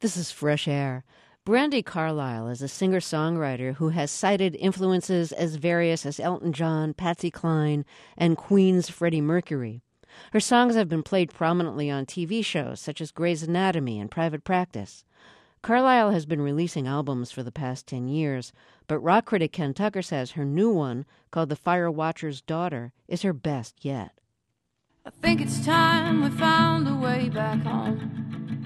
This is Fresh Air. Brandi Carlile is a singer-songwriter who has cited influences as various as Elton John, Patsy Cline, and Queen's Freddie Mercury. Her songs have been played prominently on TV shows such as Grey's Anatomy and Private Practice. Carlile has been releasing albums for the past 10 years, but rock critic Ken Tucker says her new one, called The Fire Watcher's Daughter, is her best yet. I think it's time we found a way back home.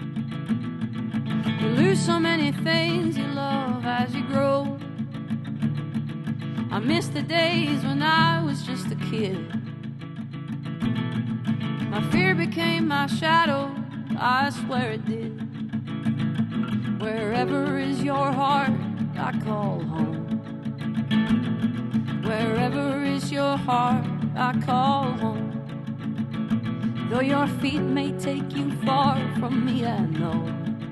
You lose so many things you love as you grow. I miss the days when I was just a kid. My fear became my shadow, I swear it did. Wherever is your heart, I call home. Wherever is your heart, I call home. Though your feet may take you far from me, I know.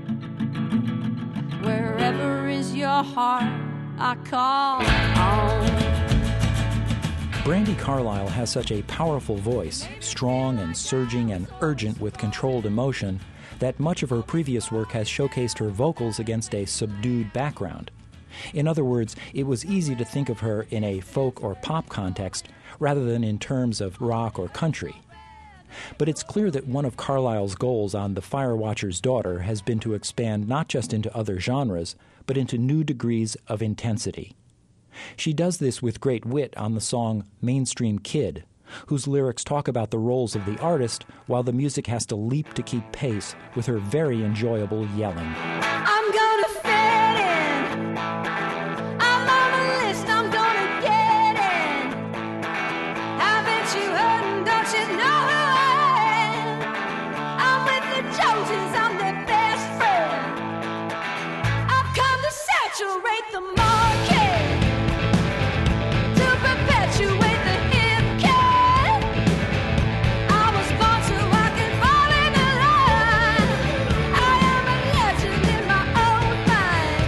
Wherever is your heart, I call home. Brandi Carlile has such a powerful voice, strong and surging and urgent with controlled emotion, that much of her previous work has showcased her vocals against a subdued background. In other words, it was easy to think of her in a folk or pop context rather than in terms of rock or country. But it's clear that one of Carlile's goals on The Fire Watcher's Daughter has been to expand not just into other genres, but into new degrees of intensity. She does this with great wit on the song Mainstream Kid, whose lyrics talk about the roles of the artist while the music has to leap to keep pace with her very enjoyable yelling. I'm gonna fit in. I'm on the list, I'm gonna get in. Haven't you heard and don't you know who I am? I'm with the Joneses, I'm their best friend. I've come to saturate the market, to perpetuate the hip cat. I was born so I can fall in the line. I am a legend in my own mind.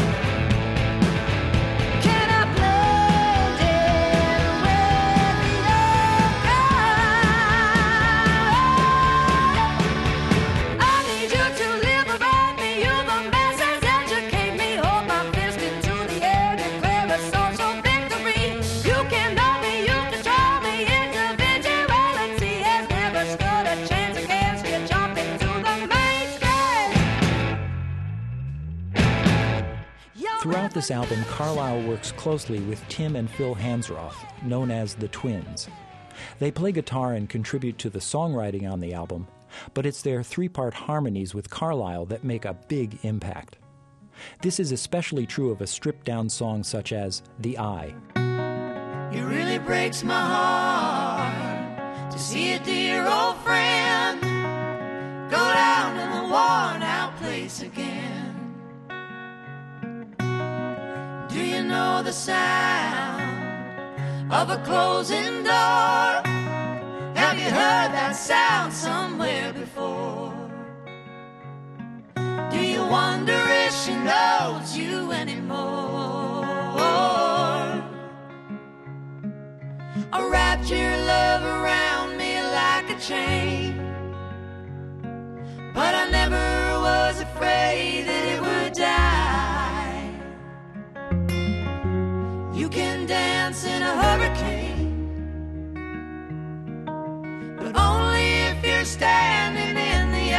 Can I blend in with the I need you to liberate me. You're the masses, educate me. Hold my fist into the air, declare a social victory. You can know me, you control me. Individuality has never stood a chance against you. Jump into the mainstream. Throughout this album, Carlile works closely with Tim and Phil Hansroth, known as the Twins. They play guitar and contribute to the songwriting on the album, but it's their three-part harmonies with Carlile that make a big impact. This is especially true of a stripped-down song such as The Eye. It really breaks my heart to see a dear old friend go down in the worn-out place again. Do you know the sound of a closing door? Have you heard that sound somewhere before? Do you wonder if she knows you anymore? I wrapped your love around me like a chain, but I never was afraid that it would die. You can dance in a hurricane, but only if you're standing in the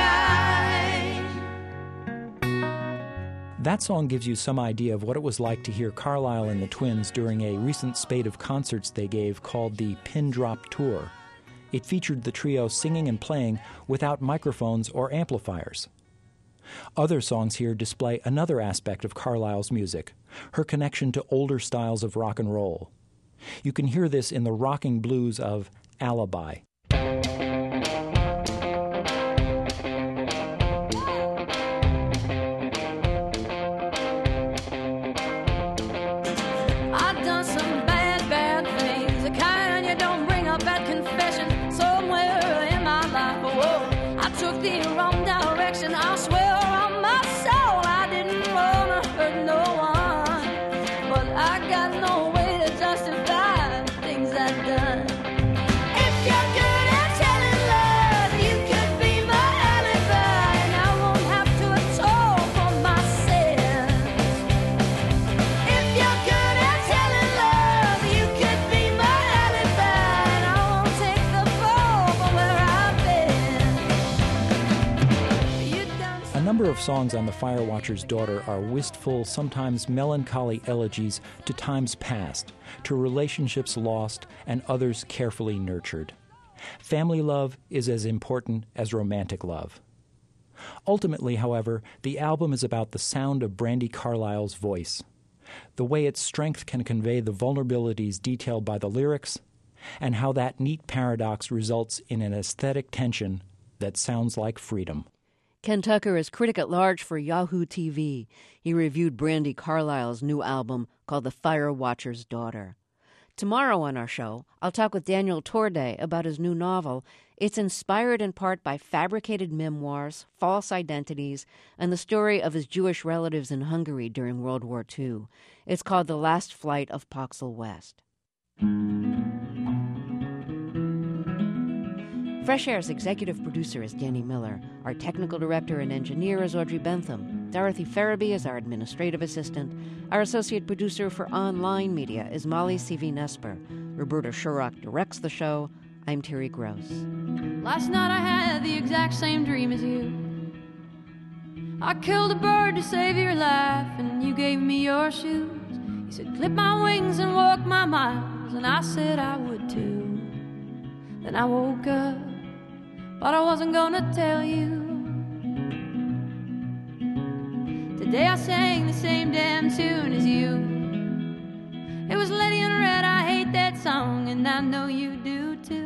eye. That song gives you some idea of what it was like to hear Carlile and the Twins during a recent spate of concerts they gave called the Pin Drop Tour. It featured the trio singing and playing without microphones or amplifiers. Other songs here display another aspect of Carlile's music, her connection to older styles of rock and roll. You can hear this in the rocking blues of Alibi. I've done some bad, bad things, the kind you don't bring up at confession. Somewhere in my life, whoa, I took the wrong direction. I swear on my soul, I didn't wanna hurt no one, but I got no way to justify the things I've done. If you number of songs on The Firewatcher's Daughter are wistful, sometimes melancholy elegies to times past, to relationships lost and others carefully nurtured. Family love is as important as romantic love. Ultimately, however, the album is about the sound of Brandi Carlile's voice, the way its strength can convey the vulnerabilities detailed by the lyrics, and how that neat paradox results in an aesthetic tension that sounds like freedom. Ken Tucker is critic at large for Yahoo TV. He reviewed Brandi Carlile's new album called The Firewatcher's Daughter. Tomorrow on our show, I'll talk with Daniel Torday about his new novel. It's inspired in part by fabricated memoirs, false identities, and the story of his Jewish relatives in Hungary during World War II. It's called The Last Flight of Poxel West. Fresh Air's executive producer is Danny Miller. Our technical director and engineer is Audrey Bentham. Dorothy Farabee is our administrative assistant. Our associate producer for online media is Molly C.V. Roberta Shurrock directs the show. I'm Terry Gross. Last night I had the exact same dream as you. I killed a bird to save your life, and you gave me your shoes. You said, clip my wings and walk my miles, and I said I would too. Then I woke up, but I wasn't gonna tell you. Today I sang the same damn tune as you. It was Lady in Red, I hate that song, and I know you do too.